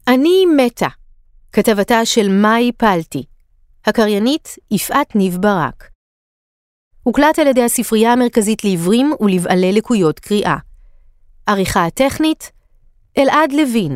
אני מתה, כתבתה של מאי פלטי, הקריינית יפעת ניב ברק. הוקלט על ידי הספרייה המרכזית לעיוורים ולבעלי לקויות קריאה. עריכה הטכנית, אלעד לוין.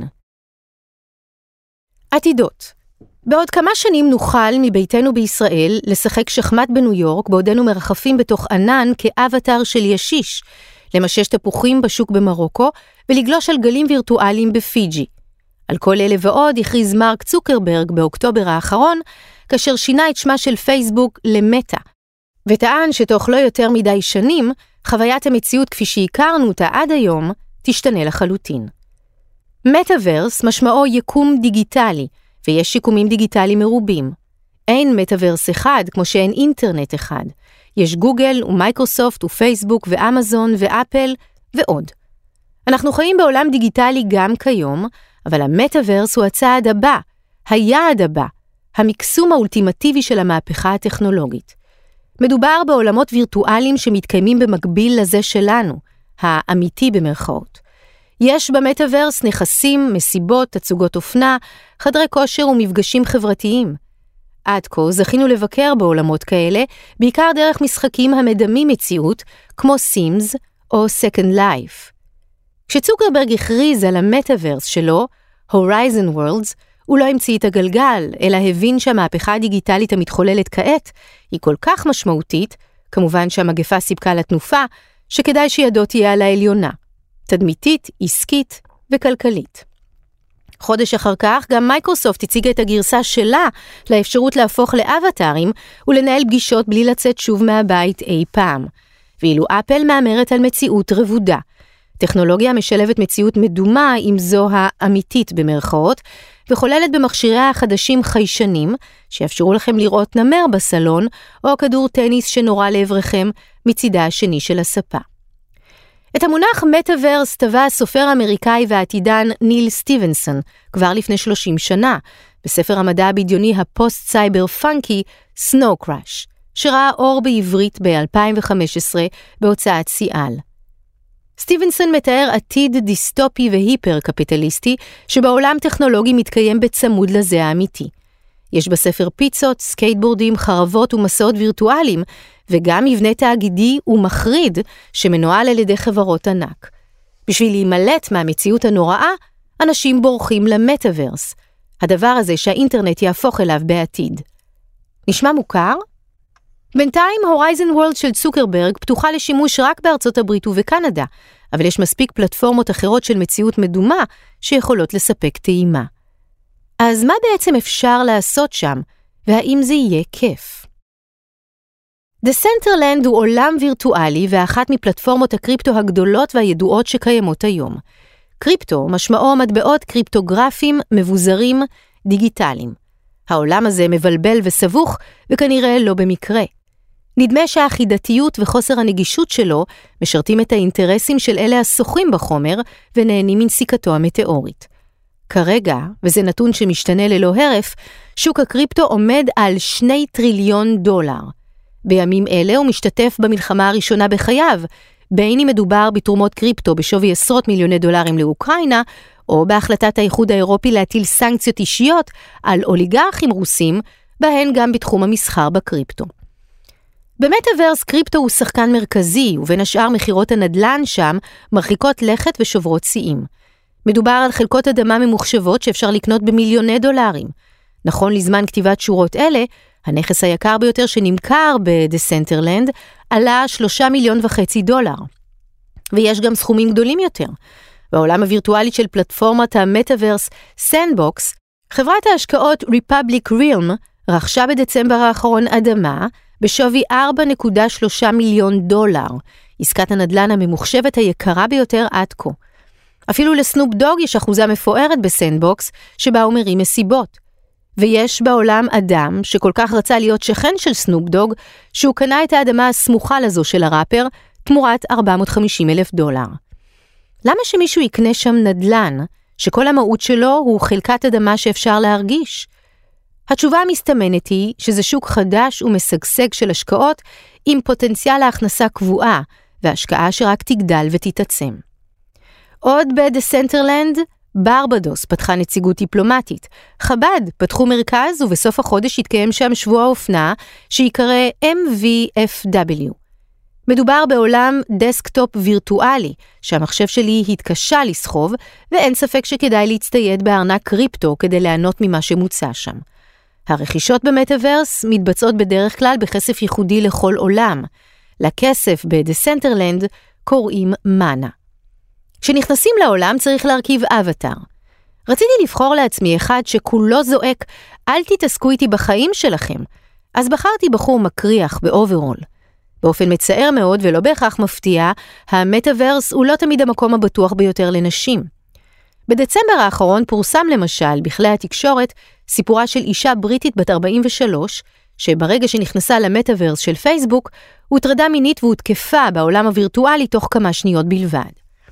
עתידות. בעוד כמה שנים נוכל מביתנו בישראל לשחק שחמט בניו יורק בעודנו מרחפים בתוך ענן כאבטר של ישיש, למשש תפוחים בשוק במרוקו ולגלוש על גלים וירטואליים בפיג'י. על כל אלה ועוד הכריז מרק צוקרברג באוקטובר האחרון, כאשר שינה את שמה של פייסבוק למטה, וטען שתוך לא יותר מדי שנים, חוויית המציאות כפי שהכרנו אותה עד היום, תשתנה לחלוטין. מטאברס משמעו יקום דיגיטלי, ויש שיקומים דיגיטליים מרובים. אין מטאברס אחד כמו שאין אינטרנט אחד. יש גוגל ומייקרוסופט ופייסבוק ואמזון ואפל ועוד. אנחנו חיים בעולם דיגיטלי גם כיום, אבל המטאברס הוא הצעד הבא, היעד הבא, המקסום האולטימטיבי של המהפכה הטכנולוגית. מדובר בעולמות וירטואליים שמתקיימים במקביל לזה שלנו, האמיתי במרכאות. יש במטאברס נכסים, מסיבות, תצוגות אופנה, חדרי כושר ומפגשים חברתיים. עד כה זכינו לבקר בעולמות כאלה, בעיקר דרך משחקים המדמים מציאות, כמו סימס או Second Life. כשצוקרברג הכריז על המטאברס שלו, Horizon Worlds, הוא לא המציא את הגלגל, אלא הבין שהמהפכה הדיגיטלית המתחוללת כעת היא כל כך משמעותית, כמובן שהמגפה סיפקה לה תנופה, שכדאי שידו תהיה על העליונה, תדמיתית, עסקית וכלכלית. חודש אחר כך גם מייקרוסופט הציגה את הגרסה שלה לאפשרות להפוך לאבטרים ולנהל פגישות בלי לצאת שוב מהבית אי פעם. ואילו אפל מאמרת על מציאות רבודה. טכנולוגיה משלבת מציאות מדומה עם זו האמיתית במרכאות, וכוללת במכשיריה החדשים חיישנים, שיאפשרו לכם לראות נמר בסלון, או כדור טניס שנורא לעברכם מצידה השני של הספה. את המונח מטאברס טבע הסופר האמריקאי והעתידן ניל סטיבנסון, כבר לפני 30 שנה, בספר המדע הבדיוני הפוסט-סייבר פאנקי, סנואו קראש, שראה אור בעברית ב-2015 בהוצאת סיאל. סטיבנסון מתאר עתיד דיסטופי והיפר-קפיטליסטי, שבעולם טכנולוגי מתקיים בצמוד לזה האמיתי. יש בספר פיצות, סקייטבורדים, חרבות ומסעות וירטואליים, וגם מבנה תאגידי ומחריד שמנוהל על ידי חברות ענק. בשביל להימלט מהמציאות הנוראה, אנשים בורחים למטאברס, הדבר הזה שהאינטרנט יהפוך אליו בעתיד. נשמע מוכר? בינתיים הורייזן וורלד של צוקרברג פתוחה לשימוש רק בארצות הברית ובקנדה, אבל יש מספיק פלטפורמות אחרות של מציאות מדומה שיכולות לספק טעימה. אז מה בעצם אפשר לעשות שם, והאם זה יהיה כיף? דסנטרלנד הוא עולם וירטואלי ואחת מפלטפורמות הקריפטו הגדולות והידועות שקיימות היום. קריפטו משמעו מטבעות קריפטוגרפיים מבוזרים דיגיטליים. העולם הזה מבלבל וסבוך וכנראה לא במקרה. נדמה שהאחידתיות וחוסר הנגישות שלו משרתים את האינטרסים של אלה הסוחרים בחומר ונהנים מנסיקתו המטאורית. כרגע, וזה נתון שמשתנה ללא הרף, שוק הקריפטו עומד על $2 טריליון. בימים אלה הוא משתתף במלחמה הראשונה בחייו, בין אם מדובר בתרומות קריפטו בשווי עשרות מיליוני דולרים לאוקראינה, או בהחלטת האיחוד האירופי להטיל סנקציות אישיות על אוליגרכים רוסים, בהן גם בתחום המסחר בקריפטו. במטאברס קריפטו הוא שחקן מרכזי, ובין השאר מחירות הנדל"ן שם מרחיקות לכת ושוברות שיאים. מדובר על חלקות אדמה ממוחשבות שאפשר לקנות במיליוני דולרים. נכון לזמן כתיבת שורות אלה, הנכס היקר ביותר שנמכר בדסנטרלנד עלה $3.5 מיליון. ויש גם סכומים גדולים יותר. בעולם הווירטואלי של פלטפורמת המטאברס סנדבוקס, חברת ההשקעות Republic Realm רכשה בדצמבר האחרון אדמה בשווי $4.3 מיליון, עסקת הנדל"ן הממוחשבת היקרה ביותר עד כה. אפילו לסנופ דוג יש אחוזה מפוארת בסנדבוקס שבה הוא מרים מסיבות. ויש בעולם אדם שכל כך רצה להיות שכן של סנופ דוג, שהוא קנה את האדמה הסמוכה לזו של הראפר תמורת $450,000. למה שמישהו יקנה שם נדל"ן, שכל המהות שלו הוא חלקת אדמה שאפשר להרגיש? התשובה המסתמנת היא שזה שוק חדש ומשגשג של השקעות עם פוטנציאל ההכנסה קבועה, והשקעה שרק תגדל ותתעצם. עוד בדסנטרלנד, ברבדוס פתחה נציגות דיפלומטית, חב"ד פתחו מרכז ובסוף החודש התקיים שם שבוע האופנה שיקרא MVFW. מדובר בעולם דסקטופ וירטואלי שהמחשב שלי התקשה לסחוב ואין ספק שכדאי להצטייד בארנק קריפטו כדי ליהנות ממה שמוצע שם. הרכישות במטאברס מתבצעות בדרך כלל בכסף ייחודי לכל עולם. לכסף בדסנטרלנד קוראים מנה. כשנכנסים לעולם צריך להרכיב אבטר. רציתי לבחור לעצמי אחד שכולו זועק, אל תתעסקו איתי בחיים שלכם, אז בחרתי בחור מקריח באוברול. באופן מצער מאוד ולא בהכרח מפתיע, המטאברס הוא לא תמיד המקום הבטוח ביותר לנשים. בדצמבר האחרון פורסם למשל בכלי התקשורת סיפורה של אישה בריטית בת 43, שברגע שנכנסה למטאברס של פייסבוק, הוטרדה מינית והותקפה בעולם הווירטואלי תוך כמה שניות בלבד.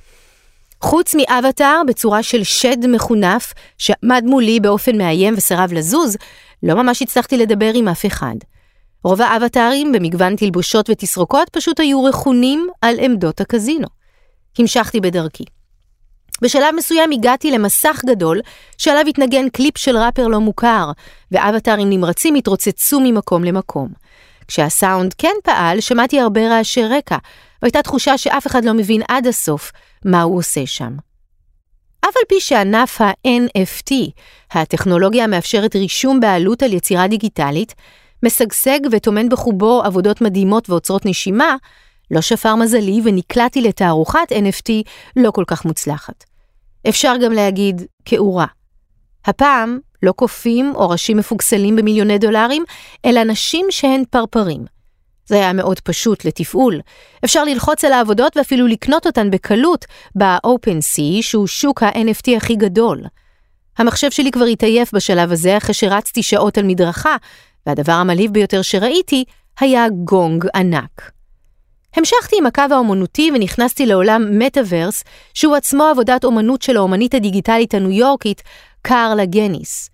חוץ מאבטר בצורה של שד מחונף שעמד מולי באופן מאיים וסרב לזוז, לא ממש הצלחתי לדבר עם אף אחד. רוב האבטרים במגוון תלבושות ותסרוקות פשוט היו רכונים על עמדות הקזינו. המשכתי בדרכי. בשלב מסוים הגעתי למסך גדול שעליו התנגן קליפ של ראפר לא מוכר, ואבטרים נמרצים התרוצצו ממקום למקום. כשהסאונד כן פעל, שמעתי הרבה רעשי רקע, והייתה תחושה שאף אחד לא מבין עד הסוף מה הוא עושה שם. אף על פי שענף ה-NFT, הטכנולוגיה המאפשרת רישום בעלות על יצירה דיגיטלית, משגשג ותומן בחובו עבודות מדהימות ואוצרות נשימה, לא שפר מזלי ונקלעתי לתערוכת NFT לא כל כך מוצלחת. אפשר גם להגיד כאורה. הפעם לא קופים או ראשים מפוקסלים במיליוני דולרים, אלא נשים שהן פרפרים. זה היה מאוד פשוט לתפעול. אפשר ללחוץ על העבודות ואפילו לקנות אותן בקלות ב-OpenSea, שהוא שוק ה-NFT הכי גדול. המחשב שלי כבר התעייף בשלב הזה אחרי שרצתי שעות על מדרכה, והדבר המלהיב ביותר שראיתי היה גונג ענק. המשכתי עם הקו האומנותי ונכנסתי לעולם מטאברס, שהוא עצמו עבודת אומנות של האומנית הדיגיטלית הניו יורקית, קרלה גניס.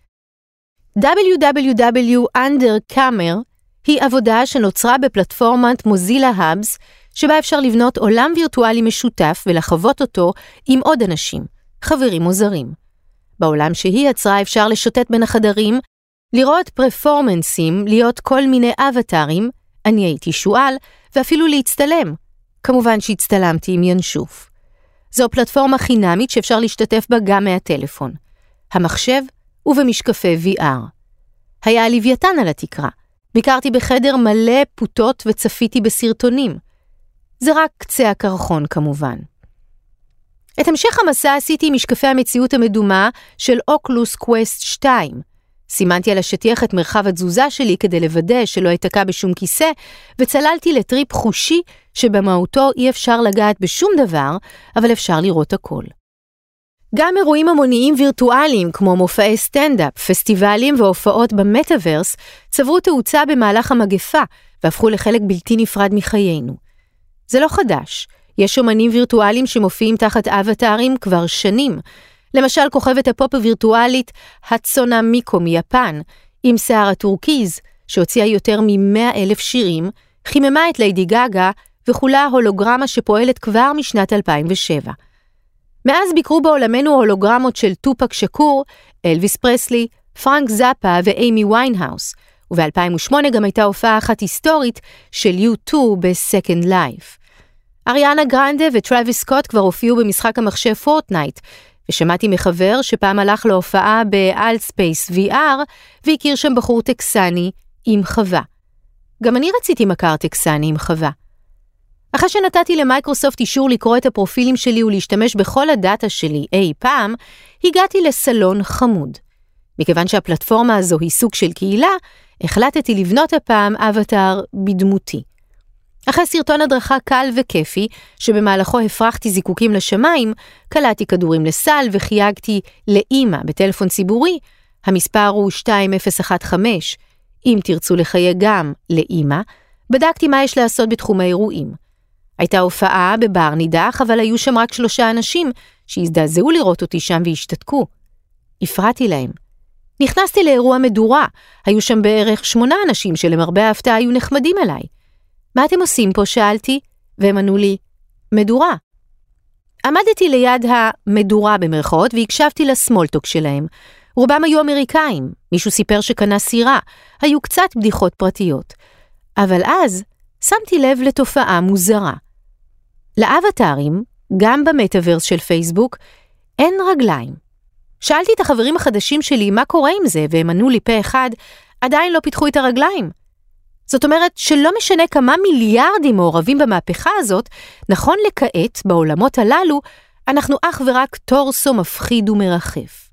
www Undercomer היא עבודה שנוצרה בפלטפורמת מוזילה האבס, שבה אפשר לבנות עולם וירטואלי משותף ולחוות אותו עם עוד אנשים, חברים או זרים. בעולם שהיא יצרה אפשר לשוטט בין החדרים, לראות פרפורמנסים, להיות כל מיני אבטרים, אני הייתי שואל, ואפילו להצטלם. כמובן שהצטלמתי עם ינשוף. זו פלטפורמה חינמית שאפשר להשתתף בה גם מהטלפון. המחשב ובמשקפי VR. היה לוויתן על התקרה. ביקרתי בחדר מלא פוטות וצפיתי בסרטונים. זה רק קצה הקרחון כמובן. את המשך המסע עשיתי עם משקפי המציאות המדומה של אוקלוס קווסט 2. סימנתי על השטיח את מרחב התזוזה שלי כדי לוודא שלא יתקע בשום כיסא, וצללתי לטריפ חושי שבמהותו אי אפשר לגעת בשום דבר, אבל אפשר לראות הכל. גם אירועים המוניים וירטואליים כמו מופעי סטנדאפ, פסטיבלים והופעות במטאברס צברו תאוצה במהלך המגפה והפכו לחלק בלתי נפרד מחיינו. זה לא חדש. יש אומנים וירטואליים שמופיעים תחת אבטרים כבר שנים. למשל כוכבת הפופ הווירטואלית הצונה מיקו מיפן, עם שיער הטורקיז, שהוציאה יותר מ100,000 שירים, חיממה את ליידי גגה וכולה הולוגרמה שפועלת כבר משנת 2007. מאז ביקרו בעולמנו הולוגרמות של טופק שקור, אלוויס פרסלי, פרנק זאפה ואימי ויינהאוס, וב-2008 גם הייתה הופעה אחת היסטורית של U2 ב-Second Life. אריאנה גרנדה וטרוויס סקוט כבר הופיעו במשחק המחשב פורטנייט, ושמעתי מחבר שפעם הלך להופעה ב-Altspace VR, והכיר שם בחור טקסני עם חווה. גם אני רציתי מכר טקסני עם חווה. אחרי שנתתי למייקרוסופט אישור לקרוא את הפרופילים שלי ולהשתמש בכל הדאטה שלי אי פעם, הגעתי לסלון חמוד. מכיוון שהפלטפורמה הזו היא סוג של קהילה, החלטתי לבנות הפעם אבטר בדמותי. אחרי סרטון הדרכה קל וכיפי, שבמהלכו הפרחתי זיקוקים לשמיים, קלעתי כדורים לסל וחייגתי לאמא בטלפון ציבורי, המספר הוא 2015, אם תרצו לחייג גם לאמא, בדקתי מה יש לעשות בתחום האירועים. הייתה הופעה בבר נידח, אבל היו שם רק 3 אנשים שהזדעזעו לראות אותי שם והשתתקו. הפרעתי להם. נכנסתי לאירוע מדורה, היו שם בערך 8 אנשים שלמרבה ההפתעה היו נחמדים אליי. מה אתם עושים פה? שאלתי, והם ענו לי, מדורה. עמדתי ליד המדורה במרכאות והקשבתי לסמולטוק שלהם. רובם היו אמריקאים, מישהו סיפר שקנה סירה, היו קצת בדיחות פרטיות. אבל אז שמתי לב לתופעה מוזרה. לאבטרים, גם במטאברס של פייסבוק, אין רגליים. שאלתי את החברים החדשים שלי מה קורה עם זה, והם ענו לי פה אחד, עדיין לא פיתחו את הרגליים. זאת אומרת שלא משנה כמה מיליארדים מעורבים במהפכה הזאת, נכון לכעת בעולמות הללו, אנחנו אך ורק טורסו מפחיד ומרחף.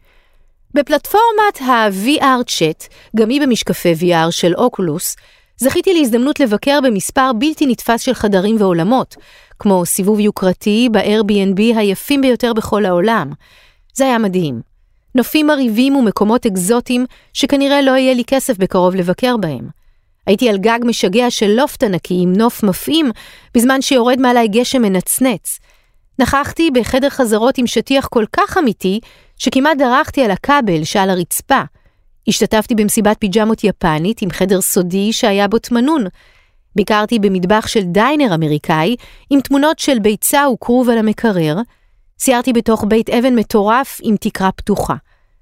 בפלטפורמת ה-VR Chat, גם היא במשקפי VR של אוקולוס, זכיתי להזדמנות לבקר במספר בלתי נתפס של חדרים ועולמות, כמו סיבוב יוקרתי ב-Airbnb היפים ביותר בכל העולם. זה היה מדהים. נופים מריבים ומקומות אקזוטיים שכנראה לא יהיה לי כסף בקרוב לבקר בהם. הייתי על גג משגע של לופט ענקי עם נוף מפעים, בזמן שיורד מעלי גשם מנצנץ. נכחתי בחדר חזרות עם שטיח כל כך אמיתי, שכמעט דרכתי על הכבל שעל הרצפה. השתתפתי במסיבת פיג'מות יפנית עם חדר סודי שהיה בו תמנון. ביקרתי במטבח של דיינר אמריקאי עם תמונות של ביצה וקרוב על המקרר. סיירתי בתוך בית אבן מטורף עם תקרה פתוחה.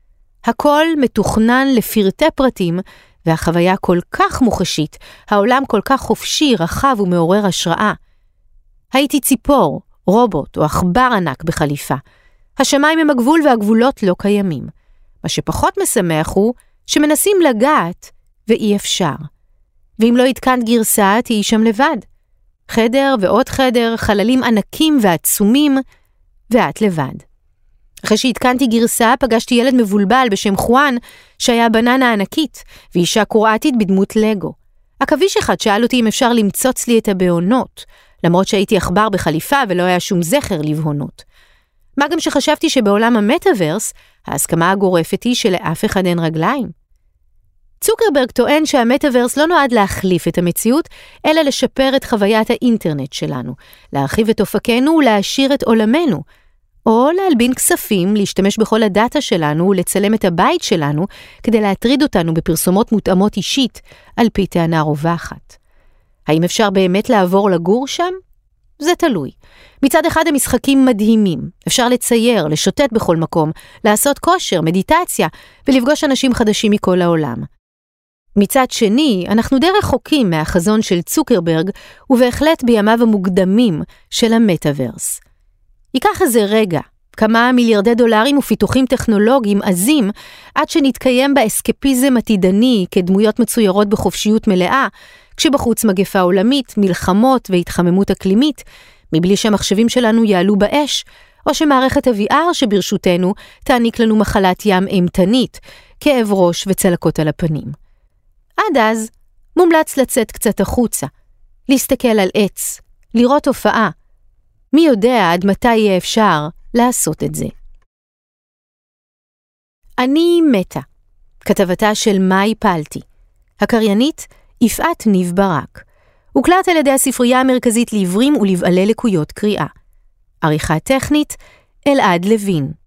הכל מתוכנן לפרטי פרטים, והחוויה כל כך מוחשית, העולם כל כך חופשי, רחב ומעורר השראה. הייתי ציפור, רובוט או עכבר ענק בחליפה. השמיים הם הגבול והגבולות לא קיימים. מה שפחות משמח הוא שמנסים לגעת ואי אפשר. ואם לא התקנת גרסה, תהי שם לבד. חדר ועוד חדר, חללים ענקים ועצומים, ואת לבד. אחרי שהתקנתי גרסה, פגשתי ילד מבולבל בשם חואן, שהיה בננה ענקית, ואישה קוראטית בדמות לגו. עכביש אחד שאל אותי אם אפשר למצוץ לי את הבעונות, למרות שהייתי עכבר בחליפה ולא היה שום זכר לבהונות. מה גם שחשבתי שבעולם המטאברס, ההסכמה הגורפת היא שלאף אחד אין רגליים. צוקרברג טוען שהמטאברס לא נועד להחליף את המציאות, אלא לשפר את חוויית האינטרנט שלנו, להרחיב את אופקנו ולהעשיר את עולמנו, או להלבין כספים, להשתמש בכל הדאטה שלנו ולצלם את הבית שלנו, כדי להטריד אותנו בפרסומות מותאמות אישית, על פי טענה רווחת. האם אפשר באמת לעבור לגור שם? זה תלוי. מצד אחד המשחקים מדהימים, אפשר לצייר, לשוטט בכל מקום, לעשות כושר, מדיטציה, ולפגוש אנשים חדשים מכל העולם. מצד שני, אנחנו די רחוקים מהחזון של צוקרברג, ובהחלט בימיו המוקדמים של המטאברס. ייקח איזה רגע, כמה מיליארדי דולרים ופיתוחים טכנולוגיים עזים, עד שנתקיים באסקפיזם עתידני כדמויות מצוירות בחופשיות מלאה, כשבחוץ מגפה עולמית, מלחמות והתחממות אקלימית, מבלי שהמחשבים שלנו יעלו באש, או שמערכת ה-VR שברשותנו תעניק לנו מחלת ים אימתנית, כאב ראש וצלקות על הפנים. עד אז, מומלץ לצאת קצת החוצה, להסתכל על עץ, לראות הופעה. מי יודע עד מתי יהיה אפשר לעשות את זה. אני מתה, כתבתה של מאי פלטי. הקריינית, יפעת ניב ברק. הוקלט על ידי הספרייה המרכזית לעיוורים ולבעלי לקויות קריאה. עריכה טכנית, אלעד לוין.